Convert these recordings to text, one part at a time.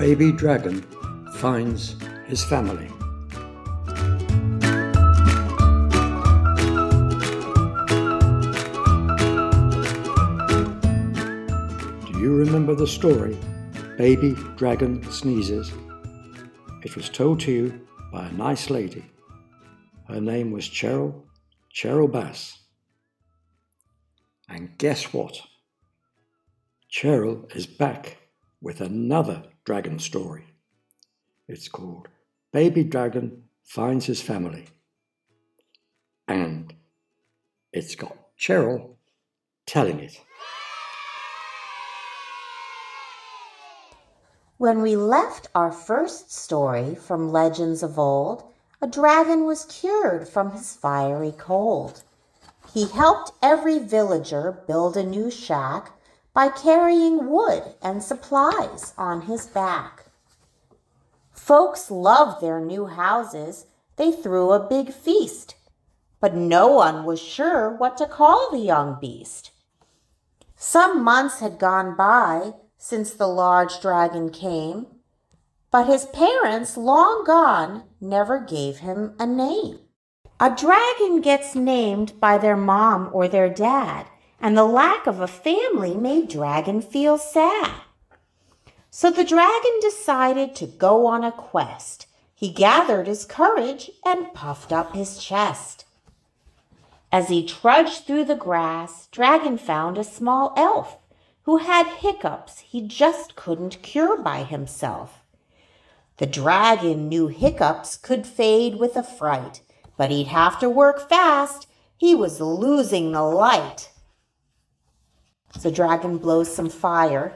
Baby Dragon Finds His Family. Do you remember the story, Baby Dragon Sneezes? It was told to you by a nice lady. Her name was Cheryl Bass. And guess what? Cheryl is back with another dragon story. It's called Baby Dragon Finds His Family. And it's got Cheryl telling it. When we left our first story from legends of old, a dragon was cured from his fiery cold. He helped every villager build a new shack by carrying wood and supplies on his back. Folks loved their new houses. They threw a big feast, but no one was sure what to call the young beast. Some months had gone by since the large dragon came, but his parents, long gone, never gave him a name. A dragon gets named by their mom or their dad, and the lack of a family made Dragon feel sad. So the dragon decided to go on a quest. He gathered his courage and puffed up his chest. As he trudged through the grass, Dragon found a small elf who had hiccups he just couldn't cure by himself. The dragon knew hiccups could fade with a fright, but he'd have to work fast. He was losing the light. So Dragon blows some fire,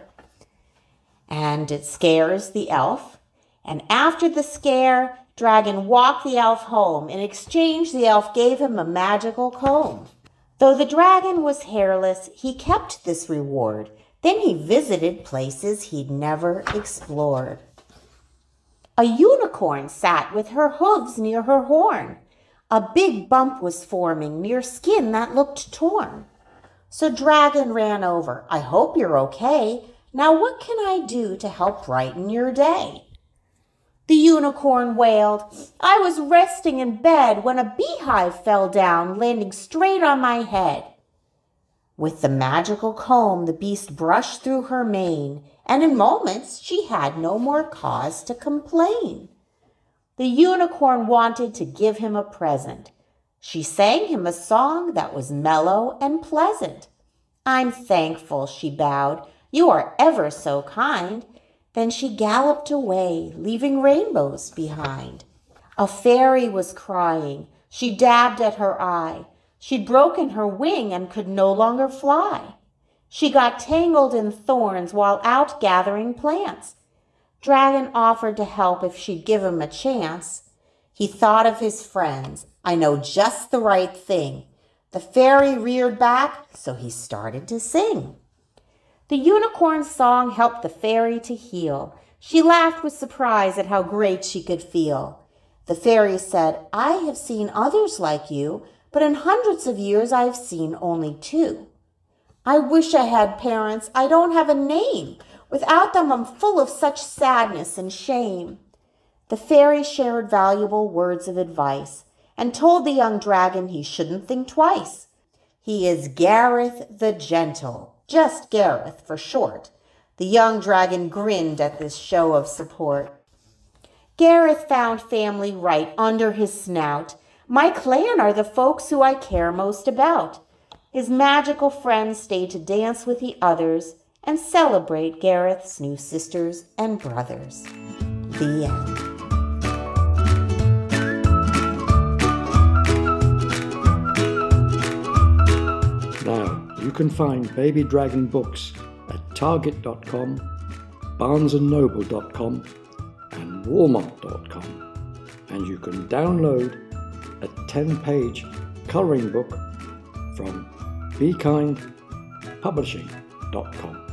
and it scares the elf. And after the scare, Dragon walked the elf home. In exchange, the elf gave him a magical comb. Though the dragon was hairless, he kept this reward. Then he visited places he'd never explored. A unicorn sat with her hooves near her horn. A big bump was forming near skin that looked torn. So Dragon ran over. "I hope you're okay. Now what can I do to help brighten your day?" The unicorn wailed, "I was resting in bed when a beehive fell down, landing straight on my head." With the magical comb, the beast brushed through her mane, and in moments she had no more cause to complain. The unicorn wanted to give him a present. She sang him a song that was mellow and pleasant. "I'm thankful," she bowed. "You are ever so kind." Then she galloped away, leaving rainbows behind. A fairy was crying. She dabbed at her eye. She'd broken her wing and could no longer fly. She got tangled in thorns while out gathering plants. Dragon offered to help if she'd give him a chance. He thought of his friends. "I know just the right thing." The fairy reared back, so he started to sing. The unicorn's song helped the fairy to heal. She laughed with surprise at how great she could feel. The fairy said, "I have seen others like you, but in hundreds of years I have seen only two. I wish I had parents. I don't have a name. Without them I'm full of such sadness and shame." The fairy shared valuable words of advice and told the young dragon he shouldn't think twice. "He is Gareth the Gentle," just Gareth for short. The young dragon grinned at this show of support. Gareth found family right under his snout. "My clan are the folks who I care most about." His magical friends stayed to dance with the others and celebrate Gareth's new sisters and brothers. The end. Now, you can find Baby Dragon books at Target.com, BarnesandNoble.com, and Walmart.com. And you can download a 10-page coloring book from BeKindPublishing.com.